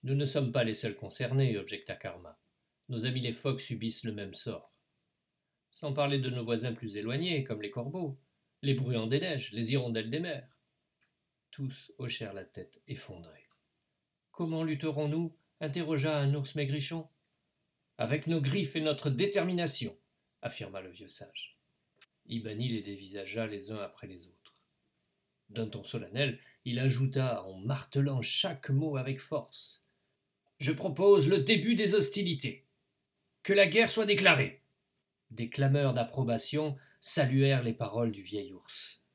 Nous ne sommes pas les seuls concernés, objecta Karma. Nos amis les phoques subissent le même sort. Sans parler de nos voisins plus éloignés, comme les corbeaux, les bruants des neiges, les hirondelles des mers. Tous hochèrent la tête effondrés. Comment lutterons-nous interrogea un ours maigrichon. Avec nos griffes et notre détermination, affirma le vieux sage. Ibani les dévisagea les uns après les autres. D'un ton solennel, il ajouta en martelant chaque mot avec force. Je propose le début des hostilités. Que la guerre soit déclarée. Des clameurs d'approbation saluèrent les paroles du vieil ours.